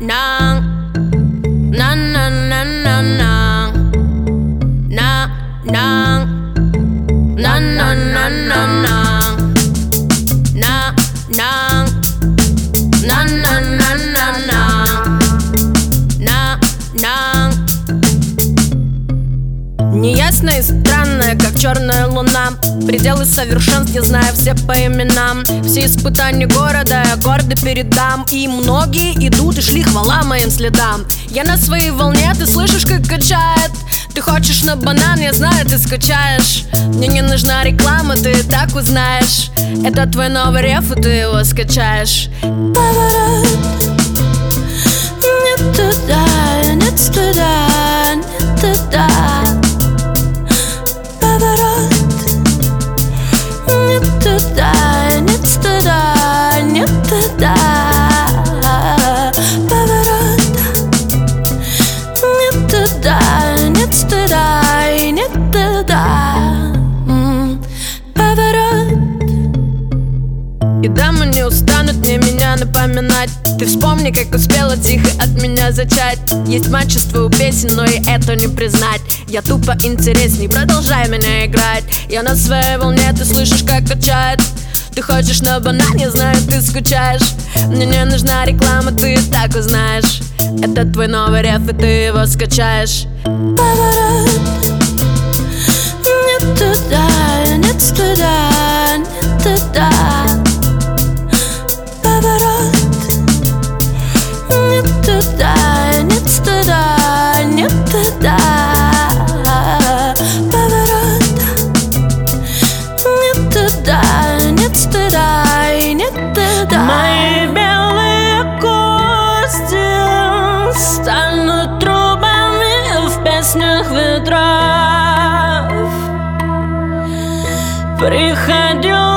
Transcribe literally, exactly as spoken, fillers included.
на на на на на на на на на на на на на на на на на на на на. Неясная и странная, как черная луна. Пределы совершенств, не зная все по именам. Все испытания города я гордо передам. И многие идут и шли, хвала моим следам. Я на своей волне, ты слышишь, как качает. Ты хочешь на банан, я знаю, ты скачаешь. Мне не нужна реклама, ты и так узнаешь. Это твой новый реф, и ты его скачаешь. Поворот, не туда, не туда, не туда. Поворот, не туда, не туда, не туда. Поворот, не туда, не туда, не туда. М, Поворот. И дамы не устанут мне меня напоминать. Ты вспомни, как успела тихо от меня зачать. Есть мачество у песен, но и это не признать. Я тупо интересней, продолжай меня играть. Я на своей волне, ты слышишь, как качает. Ты хочешь на банан, я знаю, ты скучаешь. Мне не нужна реклама, ты и так узнаешь. Это твой новый реф, и ты его скачаешь. Поворот, не туда, не туда, не туда. Поворот, не туда, не туда, не туда. Поворот, не туда, не туда, не туда. Мои белые кости станут трубами в песнях ветров. Приходил